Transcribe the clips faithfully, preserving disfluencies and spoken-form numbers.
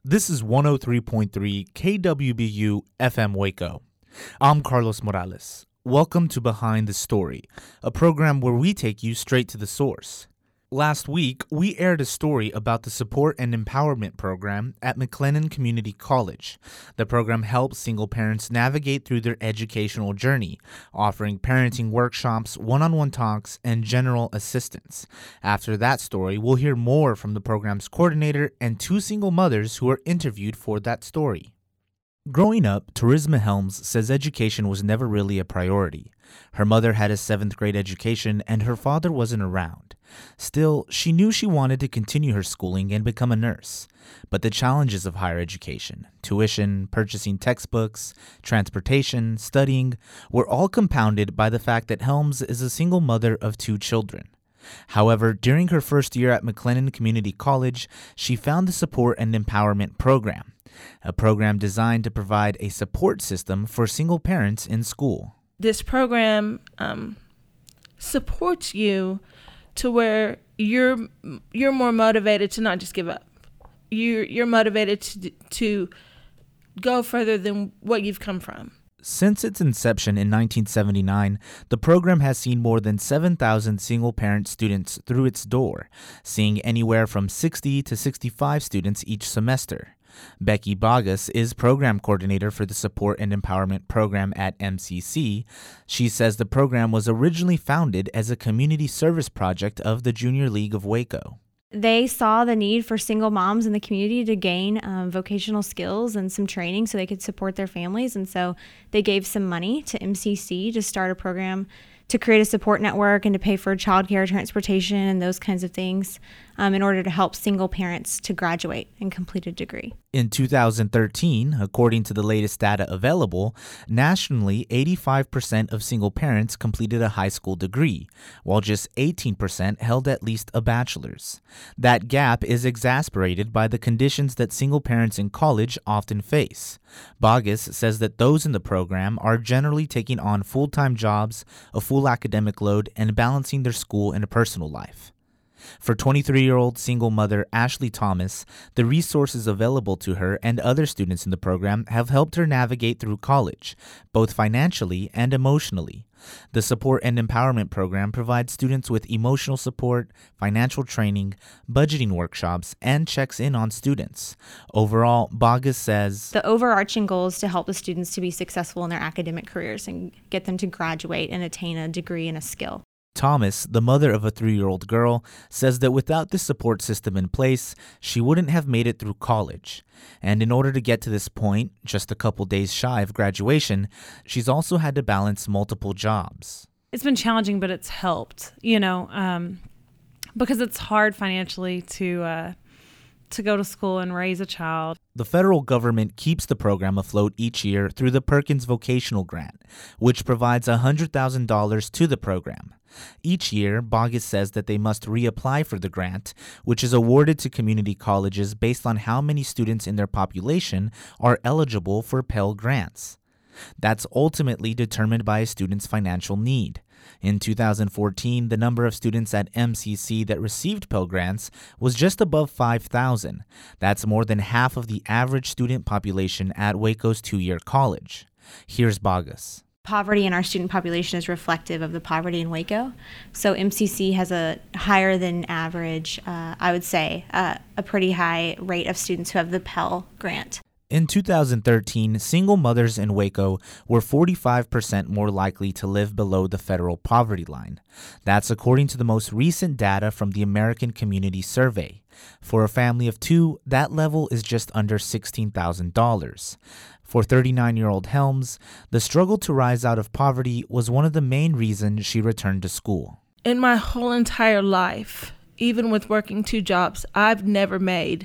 This is one oh three point three K W B U F M Waco. I'm Carlos Morales. Welcome to Behind the Story, a program where we take you straight to the source. Last week, we aired a story about the Support and Empowerment Program at McLennan Community College. The program helps single parents navigate through their educational journey, offering parenting workshops, one-on-one talks, and general assistance. After that story, we'll hear more from the program's coordinator and two single mothers who were interviewed for that story. Growing up, Turisma Helms says education was never really a priority. Her mother had a seventh grade education and her father wasn't around. Still, she knew she wanted to continue her schooling and become a nurse. But the challenges of higher education, tuition, purchasing textbooks, transportation, studying, were all compounded by the fact that Helms is a single mother of two children. However, during her first year at McLennan Community College, she found the Support and Empowerment Program, a program designed to provide a support system for single parents in school. This program um, supports you to where you're you're more motivated to not just give up. You're you're motivated to to go further than what you've come from. Since its inception in nineteen seventy-nine, the program has seen more than seven thousand single-parent students through its door, seeing anywhere from sixty to sixty-five students each semester. Becky Bogus is program coordinator for the Support and Empowerment Program at M C C. She says the program was originally founded as a community service project of the Junior League of Waco. They saw the need for single moms in the community to gain um, vocational skills and some training so they could support their families. And so they gave some money to M C C to start a program to create a support network and to pay for childcare, transportation, and those kinds of things um, in order to help single parents to graduate and complete a degree. In two thousand thirteen, according to the latest data available, nationally, eighty-five percent of single parents completed a high school degree, while just eighteen percent held at least a bachelor's. That gap is exacerbated by the conditions that single parents in college often face. Bogus says that those in the program are generally taking on full-time jobs, a full academic load, and balancing their school and personal life. For twenty-three-year-old single mother Ashley Thomas, the resources available to her and other students in the program have helped her navigate through college, both financially and emotionally. The Support and Empowerment Program provides students with emotional support, financial training, budgeting workshops, and checks in on students. Overall, Bogus says, the overarching goal is to help the students to be successful in their academic careers and get them to graduate and attain a degree and a skill. Thomas, the mother of a three-year-old girl, says that without this support system in place, she wouldn't have made it through college. And in order to get to this point, just a couple days shy of graduation, she's also had to balance multiple jobs. It's been challenging, but it's helped, you know, um, because it's hard financially to uh, to go to school and raise a child. The federal government keeps the program afloat each year through the Perkins Vocational Grant, which provides one hundred thousand dollars to the program. Each year, Bogus says that they must reapply for the grant, which is awarded to community colleges based on how many students in their population are eligible for Pell Grants. That's ultimately determined by a student's financial need. In two thousand fourteen, the number of students at M C C that received Pell Grants was just above five thousand. That's more than half of the average student population at Waco's two-year college. Here's Bogus. Poverty in our student population is reflective of the poverty in Waco. So M C C has a higher than average, uh, I would say, uh, a pretty high rate of students who have the Pell Grant. In two thousand thirteen, single mothers in Waco were forty-five percent more likely to live below the federal poverty line. That's according to the most recent data from the American Community Survey. For a family of two, that level is just under sixteen thousand dollars. For thirty-nine-year-old Helms, the struggle to rise out of poverty was one of the main reasons she returned to school. In my whole entire life, even with working two jobs, I've never made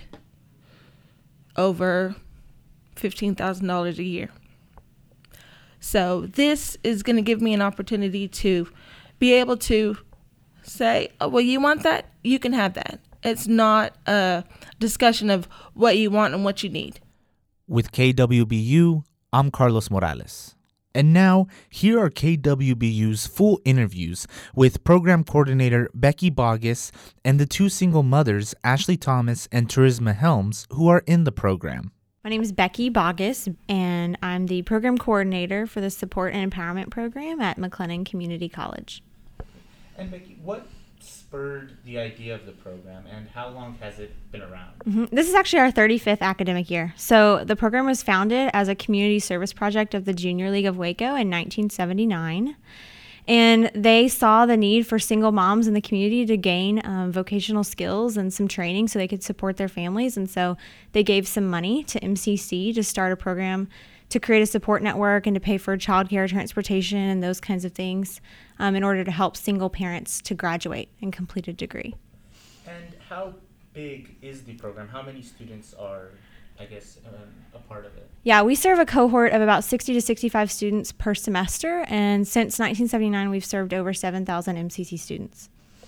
over fifteen thousand dollars a year. So this is going to give me an opportunity to be able to say, oh, well, you want that? You can have that. It's not a discussion of what you want and what you need. With K W B U, I'm Carlos Morales. And now, here are K W B U's full interviews with Program Coordinator Becky Boggess and the two single mothers, Ashley Thomas and Turisma Helms, who are in the program. My name is Becky Boggess, and I'm the Program Coordinator for the Support and Empowerment Program at McLennan Community College. And Becky, what spurred the idea of the program, and how long has it been around? Mm-hmm. This is actually our thirty-fifth academic year. So the program was founded as a community service project of the Junior League of Waco in nineteen seventy-nine. And they saw the need for single moms in the community to gain um, vocational skills and some training so they could support their families. And so they gave some money to M C C to start a program to create a support network and to pay for childcare, transportation, and those kinds of things um, in order to help single parents to graduate and complete a degree. And how big is the program? How many students are, I guess, um, a part of it? Yeah, we serve a cohort of about sixty to sixty-five students per semester, and since nineteen seventy-nine, we've served over seven thousand M C C students.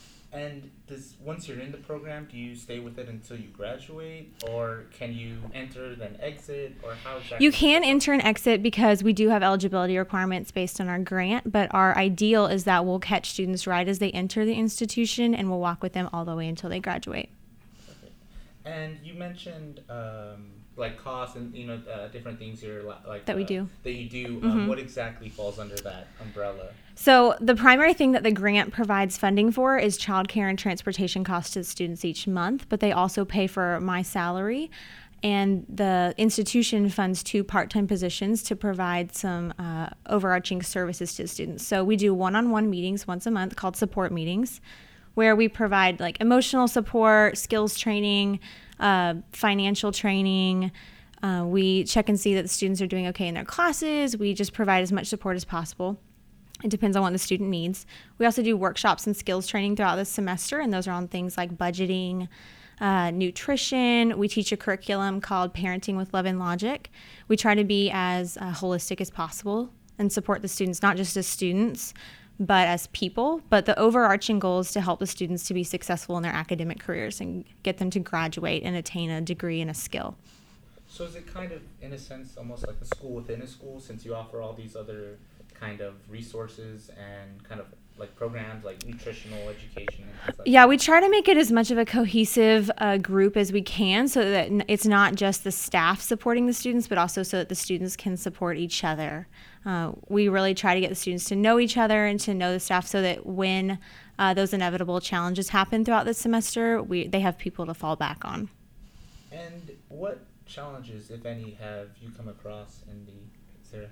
And does once you're in the program, do you stay with it until you graduate, or can you enter then exit, or how exactly? You can enter and exit because we do have eligibility requirements based on our grant, but our ideal is that we'll catch students right as they enter the institution, and we'll walk with them all the way until they graduate. Okay. And you mentioned um, like costs and you know uh, different things here like that we uh, do that you do. Mm-hmm. Um, what exactly falls under that umbrella? So the primary thing that the grant provides funding for is childcare and transportation costs to the students each month, but they also pay for my salary, and the institution funds two part-time positions to provide some uh, overarching services to the students. So we do one-on-one meetings once a month called support meetings, where we provide like emotional support, skills training, uh, financial training. Uh, we check and see that the students are doing okay in their classes. We just provide as much support as possible. It depends on what the student needs. We also do workshops and skills training throughout the semester, and those are on things like budgeting, uh, nutrition. We teach a curriculum called Parenting with Love and Logic. We try to be as uh, holistic as possible and support the students, not just as students, but as people. But the overarching goal is to help the students to be successful in their academic careers and get them to graduate and attain a degree and a skill. So is it kind of, in a sense, almost like a school within a school, since you offer all these other kind of resources and kind of like programs like nutritional education and things like yeah, that? We try to make it as much of a cohesive uh, group as we can so that it's not just the staff supporting the students, but also so that the students can support each other. Uh, we really try to get the students to know each other and to know the staff so that when uh, those inevitable challenges happen throughout the semester, we they have people to fall back on. And what challenges, if any, have you come across in the, Sarah?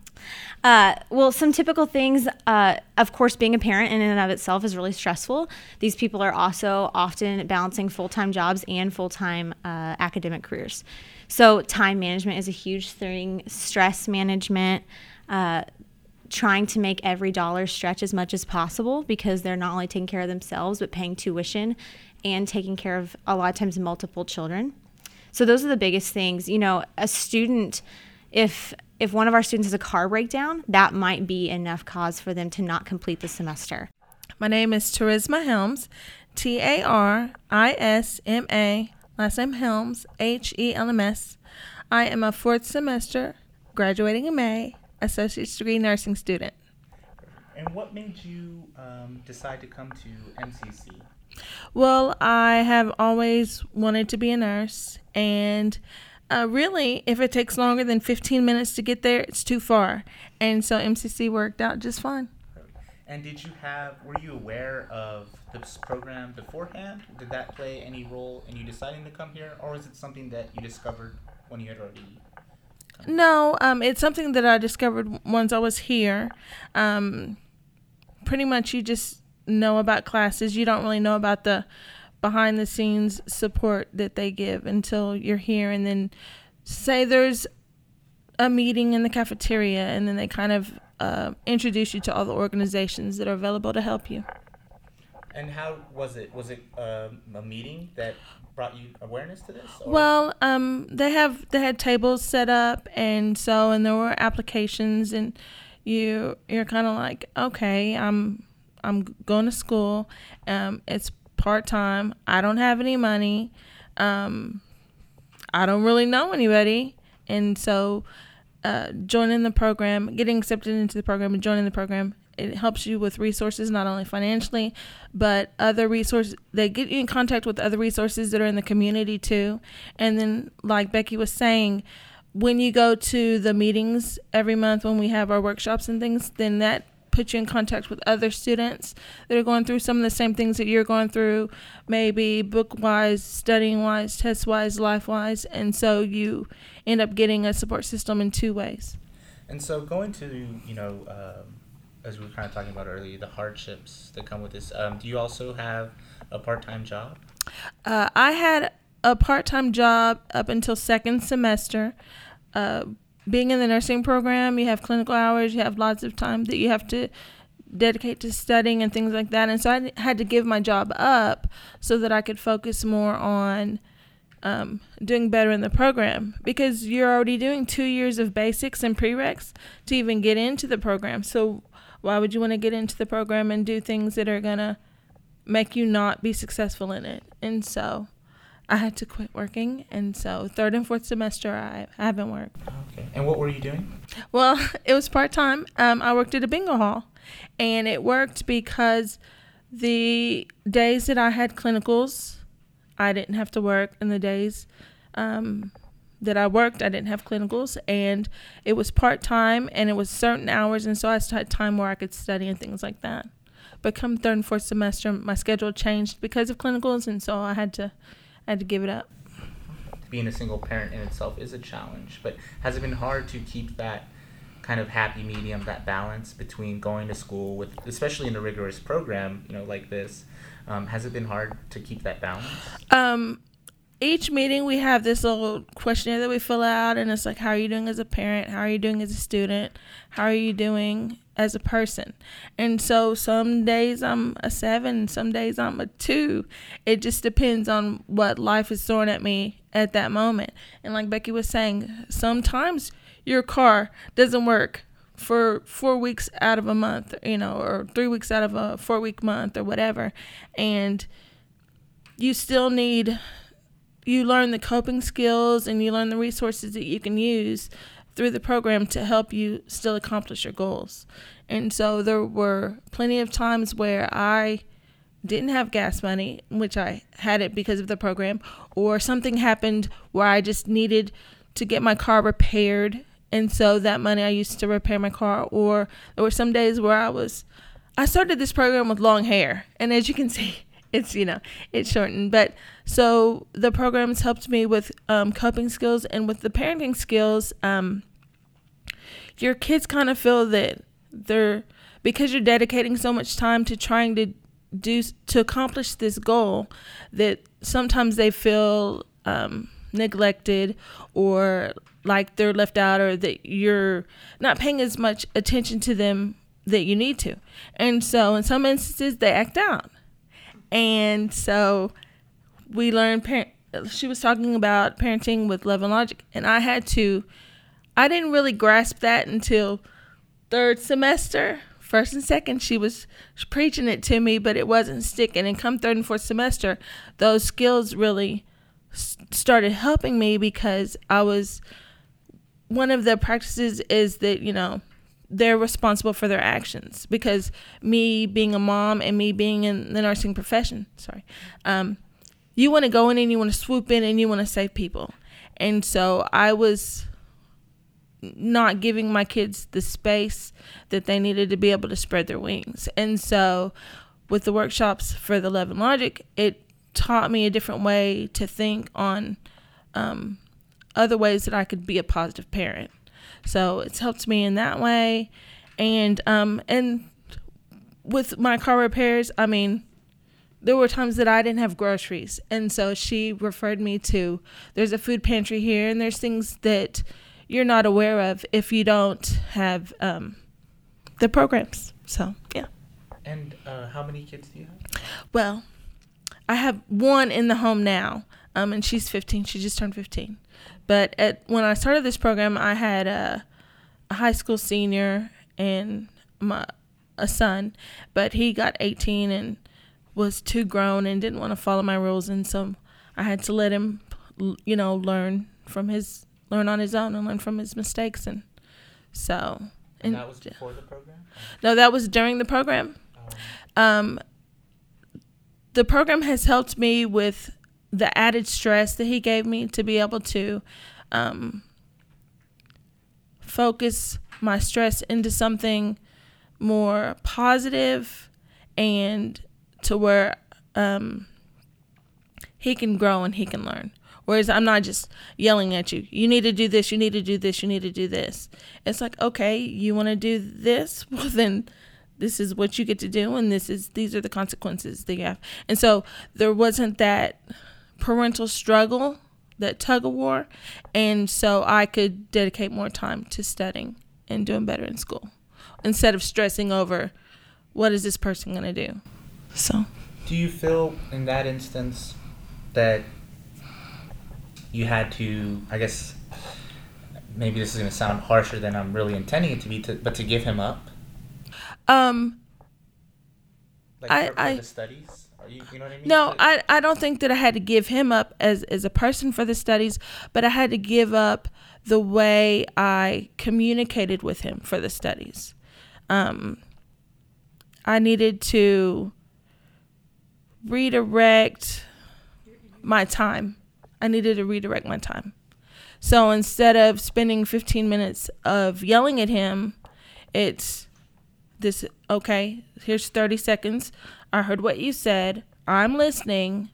Uh, well, some typical things, uh, of course, being a parent in and of itself is really stressful. These people are also often balancing full-time jobs and full-time uh, academic careers. So time management is a huge thing, stress management, uh, trying to make every dollar stretch as much as possible because they're not only taking care of themselves, but paying tuition and taking care of, a lot of times, multiple children. So those are the biggest things. You know, a student, if if one of our students has a car breakdown, that might be enough cause for them to not complete the semester. My name is Turisma Helms, T A R I S M A, last name Helms, H E L M S. I am a fourth semester, graduating in May, associate's degree nursing student. And what made you um, decide to come to M C C? Well, I have always wanted to be a nurse, and uh, really, if it takes longer than fifteen minutes to get there, it's too far. And so M C C worked out just fine. And did you have, were you aware of this program beforehand? Did that play any role in you deciding to come here, or was it something that you discovered when you had already come? No, um, it's something that I discovered once I was here. Um, pretty much you just know about classes. You don't really know about the behind the scenes support that they give until you're here. And then say there's a meeting in the cafeteria, and then they kind of uh, introduce you to all the organizations that are available to help you. And how was it? Was it uh, a meeting that brought you awareness to this? Or? Well, um, they have they had tables set up, and so and there were applications, and you you're kind of like, okay, I'm I'm going to school. Um, it's part time. I don't have any money. Um, I don't really know anybody, and so uh, joining the program, getting accepted into the program and joining the program, it helps you with resources, not only financially, but other resources. They get you in contact with other resources that are in the community too. And then, like Becky was saying, when you go to the meetings every month when we have our workshops and things, then that puts you in contact with other students that are going through some of the same things that you're going through, maybe book-wise, studying-wise, test-wise, life-wise. And so you end up getting a support system in two ways. And so going to, you know, um, as we were kind of talking about earlier, the hardships that come with this, um, do you also have a part-time job? Uh, I had a part-time job up until second semester. Uh, being in the nursing program, you have clinical hours, you have lots of time that you have to dedicate to studying and things like that. And so I had to give my job up so that I could focus more on um, doing better in the program, because you're already doing two years of basics and prereqs to even get into the program. So why would you want to get into the program and do things that are going to make you not be successful in it? And so I had to quit working. And so third and fourth semester, I, I haven't worked. Okay. And what were you doing? Well, it was part-time. Um, I worked at a bingo hall. And it worked because the days that I had clinicals, I didn't have to work. And the days um, that I worked, I didn't have clinicals. And it was part-time, and it was certain hours. And so I still had time where I could study and things like that. But come third and fourth semester, my schedule changed because of clinicals. And so I had to, I had to give it up. Being a single parent in itself is a challenge. But has it been hard to keep that kind of happy medium, that balance between going to school with, especially in a rigorous program, you know, like this? Um, has it been hard to keep that balance? Um, each meeting we have this little questionnaire that we fill out, and it's like, how are you doing as a parent? How are you doing as a student? How are you doing as a person? And so some days I'm a seven, some days I'm a two. It just depends on what life is throwing at me at that moment. And like Becky was saying, sometimes your car doesn't work for four weeks out of a month, you know, or three weeks out of a four week month or whatever. And you still need, you learn the coping skills and you learn the resources that you can use through the program to help you still accomplish your goals. And so there were plenty of times where I didn't have gas money, which I had it because of the program, or something happened where I just needed to get my car repaired. And so that money I used to repair my car. Or there were some days where I was, I started this program with long hair. And as you can see, it's, you know, it's shortened. But so the programs helped me with um, coping skills and with the parenting skills. Um, your kids kind of feel that they're, because you're dedicating so much time to trying to do, to accomplish this goal, that sometimes they feel um, neglected or like they're left out, or that you're not paying as much attention to them that you need to. And so in some instances they act out. And so we learned, parent, she was talking about parenting with love and logic, and I had to, I didn't really grasp that until third semester. First and second, she was preaching it to me, but it wasn't sticking. And come third and fourth semester, those skills really started helping me, because I was, one of the practices is that, you know, they're responsible for their actions, because me being a mom and me being in the nursing profession, sorry, um, you want to go in and you want to swoop in and you want to save people. And so I was not giving my kids the space that they needed to be able to spread their wings. And so with the workshops for the Love and Logic, it taught me a different way to think on um, other ways that I could be a positive parent. So it's helped me in that way. And um, and with my car repairs, I mean, there were times that I didn't have groceries. And so she referred me to, there's a food pantry here, and there's things that you're not aware of if you don't have um, the programs. So, yeah. And uh, how many kids do you have? Well, I have one in the home now, um, and she's fifteen. She just turned fifteen. But at, when I started this program, I had a, a high school senior and my, a son, but he got eighteen and was too grown and didn't want to follow my rules, and so I had to let him, you know, learn from his, learn on his own and learn from his mistakes. And So, And that was before the program? No, that was during the program. Oh. Um, the program has helped me with the added stress that he gave me to be able to um, focus my stress into something more positive and to where um, he can grow and he can learn. Whereas I'm not just yelling at you. You need to do this. You need to do this. You need to do this. It's like, okay, you want to do this? Well, then this is what you get to do. And this is, these are the consequences that you have. And so there wasn't that parental struggle, that tug of war. And so I could dedicate more time to studying and doing better in school instead of stressing over what is this person going to do. So, do you feel in that instance that you had to, I guess, maybe this is going to sound harsher than I'm really intending it to be, to, but to give him up? Um, like I, for, for I, the studies? Are you, you know what I mean? No, But, I, I don't think that I had to give him up as, as a person for the studies, but I had to give up the way I communicated with him for the studies. Um, I needed to redirect my time. I needed to redirect my time. So instead of spending fifteen minutes of yelling at him, it's this, okay, here's thirty seconds. I heard what you said. I'm listening.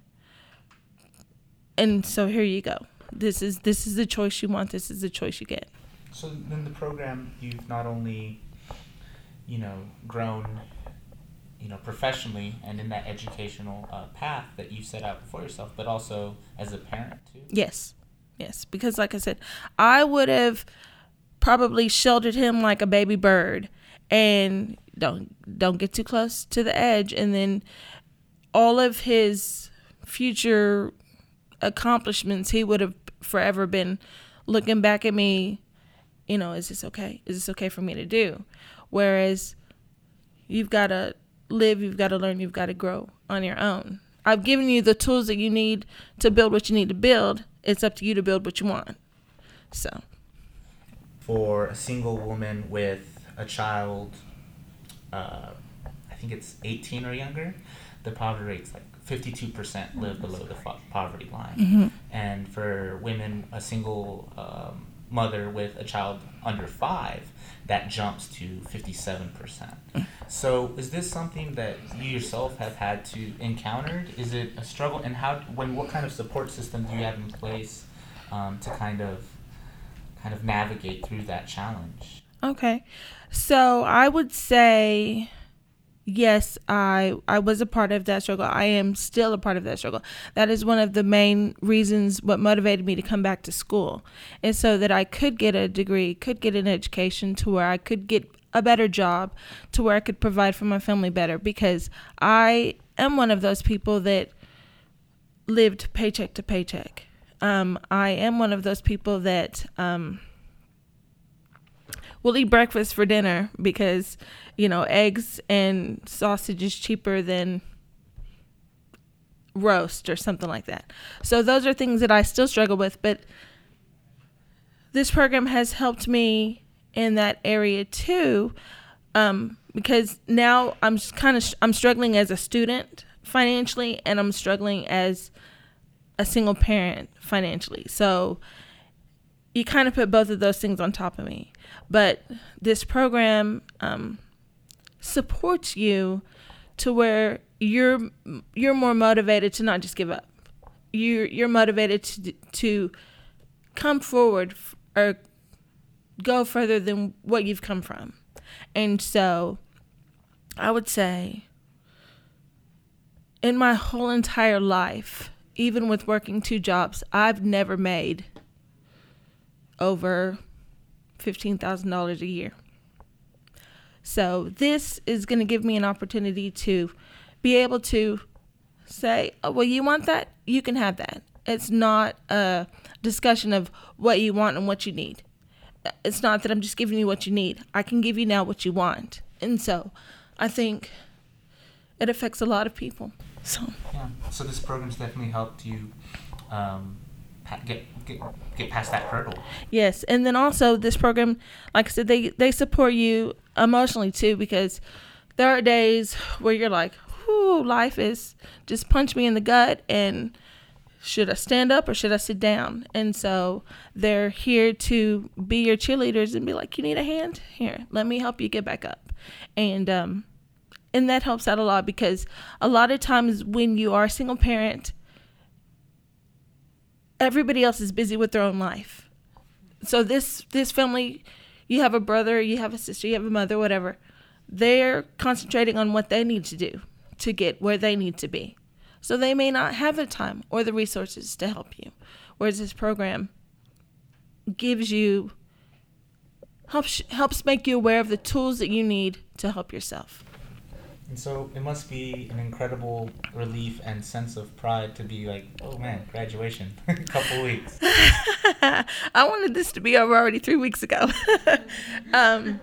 And so here you go. This is this is the choice you want. This is the choice you get. So in the program, you've not only, you know, grown, you know, professionally and in that educational uh, path that you set out for yourself, but also as a parent too? Yes. Yes. Because like I said, I would have probably sheltered him like a baby bird and don't don't get too close to the edge. And then all of his future accomplishments, he would have forever been looking back at me, you know, is this okay? Is this okay for me to do? Whereas you've got to live, you've got to learn, you've got to grow on your own. I've given you the tools that you need to build what you need to build. It's up to you to build what you want. So, for a single woman with a child, uh, I think it's eighteen or younger, the poverty rate's like fifty-two percent live below the fo- poverty line. mm-hmm. And for women, a single um, mother with a child under five, that jumps to fifty-seven percent. So is this something that you yourself have had to encounter? Is it a struggle? And how, when, what kind of support system do you have in place um, to kind of kind of navigate through that challenge? Okay. So I would say, yes, I I was a part of that struggle. I am still a part of that struggle. That is one of the main reasons what motivated me to come back to school, is so that I could get a degree, could get an education to where I could get a better job, to where I could provide for my family better, because I am one of those people that lived paycheck to paycheck. Um, I am one of those people that um, will eat breakfast for dinner because, you know, eggs and sausage is cheaper than roast or something like that. So those are things that I still struggle with, but this program has helped me in that area too, um, because now I'm kind of I'm struggling as a student financially, and I'm struggling as a single parent financially. So you kind of put both of those things on top of me. But this program um, supports you to where you're you're more motivated to not just give up. You're you're motivated to to come forward f- or go further than what you've come from. And so I would say in my whole entire life, even with working two jobs, I've never made over fifteen thousand dollars a year. So this is going to give me an opportunity to be able to say, oh, well, you want that? You can have that. It's not a discussion of what you want and what you need. It's not that I'm just giving you what you need. I can give you now what you want. And so I think it affects a lot of people. So yeah. So this program's definitely helped you um, pa- get, get get past that hurdle. Yes, and then also this program, like I said, they they support you emotionally too, because there are days where you're like, whew, life is just punch me in the gut, and should I stand up or should I sit down? And so they're here to be your cheerleaders and be like, you need a hand? Here, let me help you get back up. And um, and that helps out a lot, because a lot of times when you are a single parent, everybody else is busy with their own life. So this this family, you have a brother, you have a sister, you have a mother, whatever. They're concentrating on what they need to do to get where they need to be. So they may not have the time or the resources to help you. Whereas this program gives you, helps helps make you aware of the tools that you need to help yourself. And so it must be an incredible relief and sense of pride to be like, oh man, graduation, a couple weeks. I wanted this to be over already three weeks ago. um,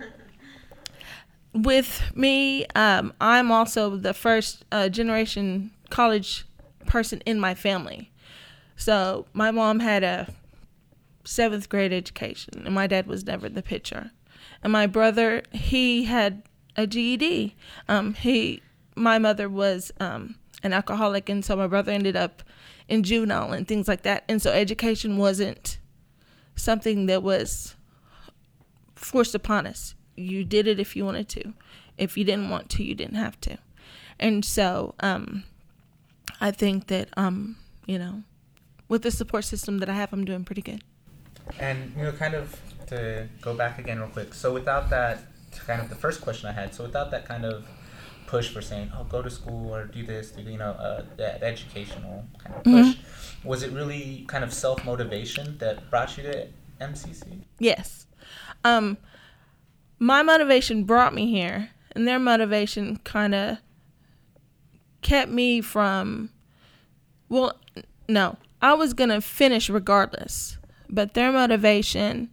with me, um, I'm also the first uh, generation college person in my family. So my mom had a seventh grade education, and my dad was never the picture. And my brother, he had a G E D. Um, he, my mother was um, an alcoholic, and so my brother ended up in juvenile and things like that. And so education wasn't something that was forced upon us. You did it if you wanted to. If you didn't want to, you didn't have to. And so um, I think that, um, you know, with the support system that I have, I'm doing pretty good. And, you know, kind of to go back again real quick. So without that, kind of the first question I had, so without that kind of push for saying, oh, go to school or do this, do, you know, uh, that educational kind of push, mm-hmm. was it really kind of self-motivation that brought you to M C C? Yes. Um, my motivation brought me here, and their motivation kind of kept me from, well, no, I was going to finish regardless, but their motivation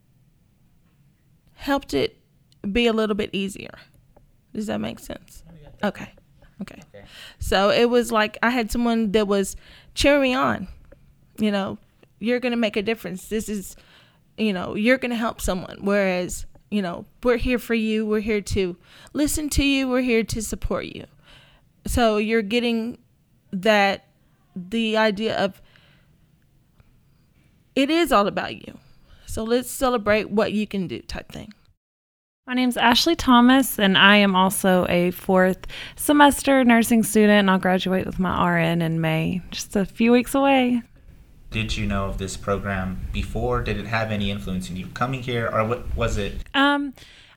helped it be a little bit easier. Does that make sense? Okay. Okay. Okay. So it was like I had someone that was cheering me on. You know, you're going to make a difference. This is, you know, you're going to help someone. Whereas, you know, we're here for you. We're here to listen to you. We're here to support you. So you're getting that, the idea of it is all about you. So let's celebrate what you can do type thing. My name's Ashley Thomas, and I am also a fourth semester nursing student, and I'll graduate with my R N in May, just a few weeks away. Did you know of this program before? Did it have any influence in you coming here, or what was it? Um,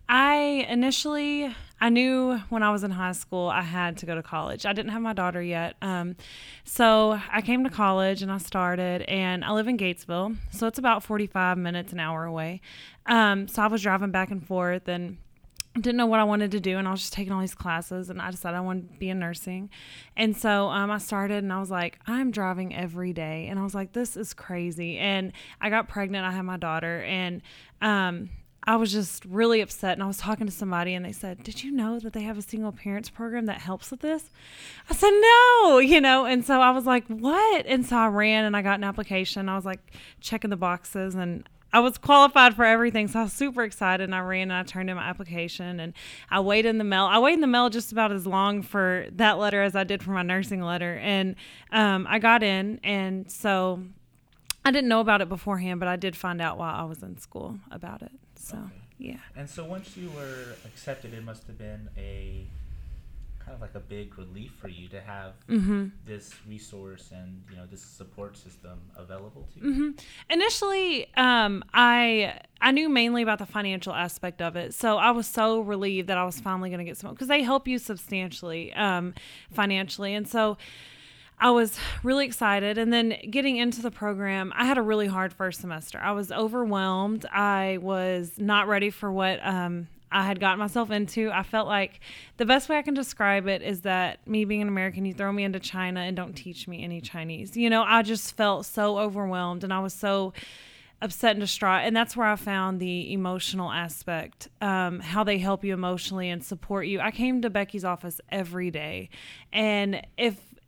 I initially, I knew when I was in high school I had to go to college. I didn't have my daughter yet. Um, so I came to college and I started, and I live in Gatesville, so it's about forty-five minutes, an hour away. Um, so I was driving back and forth and didn't know what I wanted to do, and I was just taking all these classes, and I decided I wanted to be in nursing. And so um, I started, and I was like, I'm driving every day. And I was like, this is crazy. And I got pregnant. I had my daughter, and um, I was just really upset. And I was talking to somebody, and they said, did you know that they have a single parents program that helps with this? I said, no, you know. And so I was like, what? And so I ran, and I got an application. I was like checking the boxes, and I was qualified for everything, so I was super excited, and I ran and I turned in my application, and I waited in the mail. I waited in the mail just about as long for that letter as I did for my nursing letter, and um, I got in, and so I didn't know about it beforehand, but I did find out while I was in school about it, so okay. Yeah. And so once you were accepted, it must have been a kind of like a big relief for you to have mm-hmm. this resource and, you know, this support system available to you. Mm-hmm. Initially, um, I I knew mainly about the financial aspect of it, so I was so relieved that I was finally going to get some, because they help you substantially um, financially, and so I was really excited. And then getting into the program, I had a really hard first semester. I was overwhelmed. I was not ready for what um, I had gotten myself into. I felt like the best way I can describe it is that me being an American, you throw me into China and don't teach me any Chinese. You know, I just felt so overwhelmed, and I was so upset and distraught. And that's where I found the emotional aspect, um, how they help you emotionally and support you. I came to Becky's office every day. And if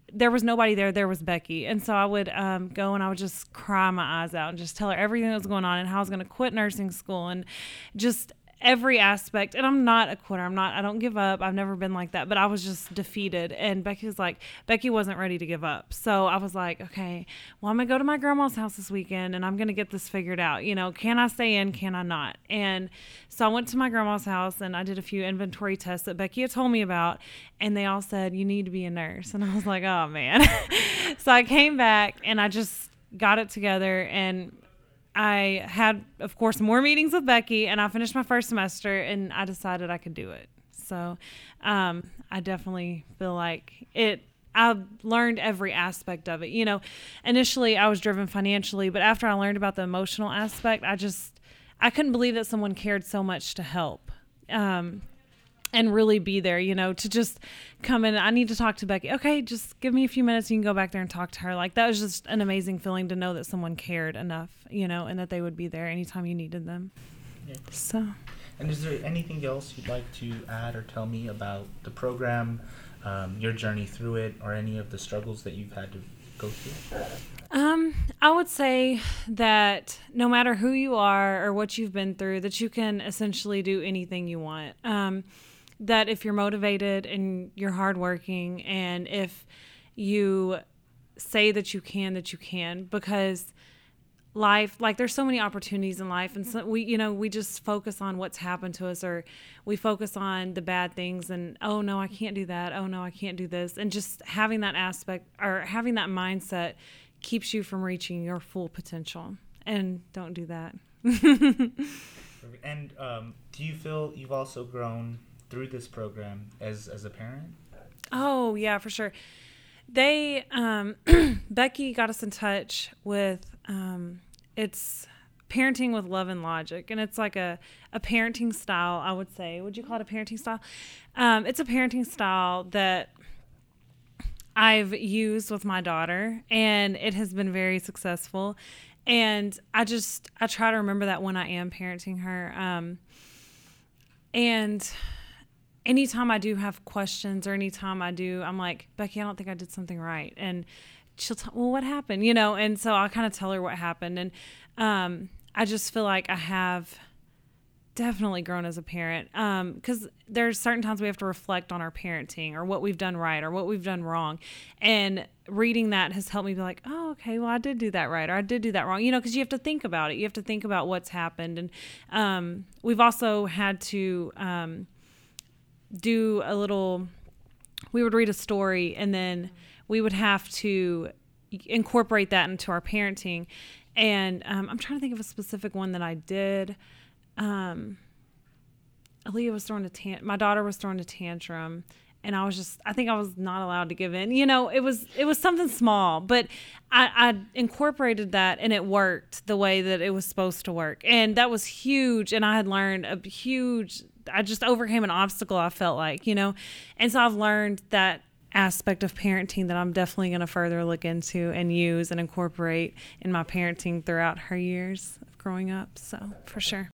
there was nobody there. There was Becky. And so I would um, go and I would just cry my eyes out and just tell her everything that was going on and how I was going to quit nursing school and just every aspect. And I'm not a quitter. I'm not, I don't give up. I've never been like that, but I was just defeated. And Becky was like, Becky wasn't ready to give up. So I was like, okay, well, I'm going to go to my grandma's house this weekend and I'm going to get this figured out. You know, can I stay in? Can I not? And so I went to my grandma's house and I did a few inventory tests that Becky had told me about. And they all said, you need to be a nurse. And I was like, oh man. So I came back and I just got it together, and I had, of course, more meetings with Becky, and I finished my first semester, and I decided I could do it. So um, I definitely feel like it, I learned every aspect of it. You know, initially I was driven financially, but after I learned about the emotional aspect, I just, I couldn't believe that someone cared so much to help. Um, and really be there, you know, to just come in. I need to talk to Becky. Okay, just give me a few minutes. You can go back there and talk to her. Like, that was just an amazing feeling to know that someone cared enough, you know, and that they would be there anytime you needed them. Yeah. So. And is there anything else you'd like to add or tell me about the program, um, your journey through it, or any of the struggles that you've had to go through? Um, I would say that no matter who you are or what you've been through, that you can essentially do anything you want. Um, that if you're motivated and you're hardworking, and if you say that you can, that you can, because life, like, there's so many opportunities in life, and so we, you know, we just focus on what's happened to us, or we focus on the bad things, and oh no, I can't do that. Oh no, I can't do this. And just having that aspect, or having that mindset, keeps you from reaching your full potential. And don't do that. And um, do you feel you've also grown through this program as as a parent? Oh yeah, for sure. They um, Becky got us in touch with um, it's Parenting with Love and Logic, and it's like a a parenting style, I would say. Would you call it a parenting style? Um, it's a parenting style that I've used with my daughter, and it has been very successful. And I just I try to remember that when I am parenting her. Um, and anytime I do have questions, or anytime I do, I'm like, Becky, I don't think I did something right. And she'll tell, well, what happened? You know? And so I'll kind of tell her what happened. And um, I just feel like I have definitely grown as a parent. Um, because there's certain times we have to reflect on our parenting, or what we've done right, or what we've done wrong. And reading that has helped me be like, oh, okay, well, I did do that right, or I did do that wrong. You know, because you have to think about it. You have to think about what's happened. And um, we've also had to um, do a little, we would read a story, and then we would have to incorporate that into our parenting. And um, I'm trying to think of a specific one that I did. Um, Aaliyah was throwing a tan- my daughter was throwing a tantrum, and I was just, I think I was not allowed to give in. You know, it was, it was something small, but I, I incorporated that, and it worked the way that it was supposed to work. And that was huge. And I had learned a huge, I just overcame an obstacle, I felt like, you know, and so I've learned that aspect of parenting that I'm definitely going to further look into and use and incorporate in my parenting throughout her years of growing up. So for sure.